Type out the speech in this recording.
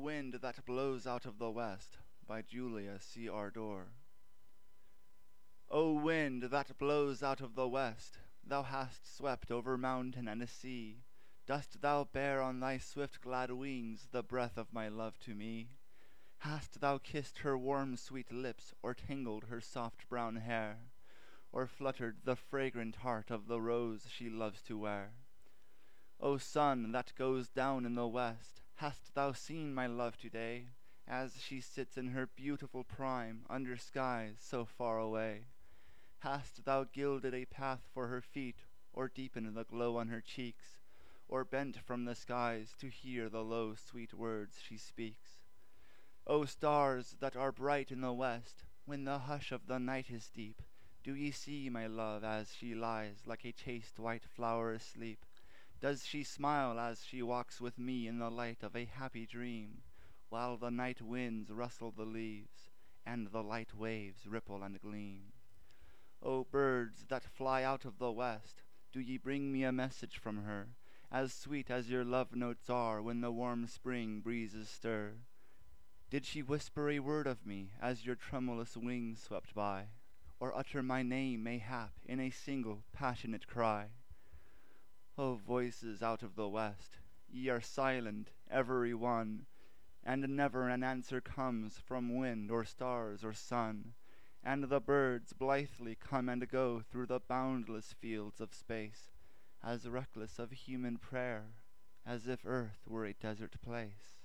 Wind That Blows Out of the West by Julia C. Ardor. O wind that blows out of the west, thou hast swept over mountain and sea, dost thou bear on thy swift glad wings the breath of my love to me? Hast thou kissed her warm sweet lips, or tingled her soft brown hair, or fluttered the fragrant heart of the rose she loves to wear? O sun that goes down in the west, hast thou seen my love today, as she sits in her beautiful prime under skies so far away? Hast thou gilded a path for her feet, or deepened the glow on her cheeks, or bent from the skies to hear the low sweet words she speaks? O stars that are bright in the west, when the hush of the night is deep, do ye see my love as she lies like a chaste white flower asleep? Does she smile as she walks with me in the light of a happy dream, while the night winds rustle the leaves, and the light waves ripple and gleam? O birds that fly out of the west, do ye bring me a message from her, as sweet as your love notes are when the warm spring breezes stir? Did she whisper a word of me as your tremulous wings swept by, or utter my name mayhap in a single passionate cry? O voices out of the west, ye are silent, every one, and never an answer comes from wind or stars or sun, and the birds blithely come and go through the boundless fields of space, as reckless of human prayer as if earth were a desert place.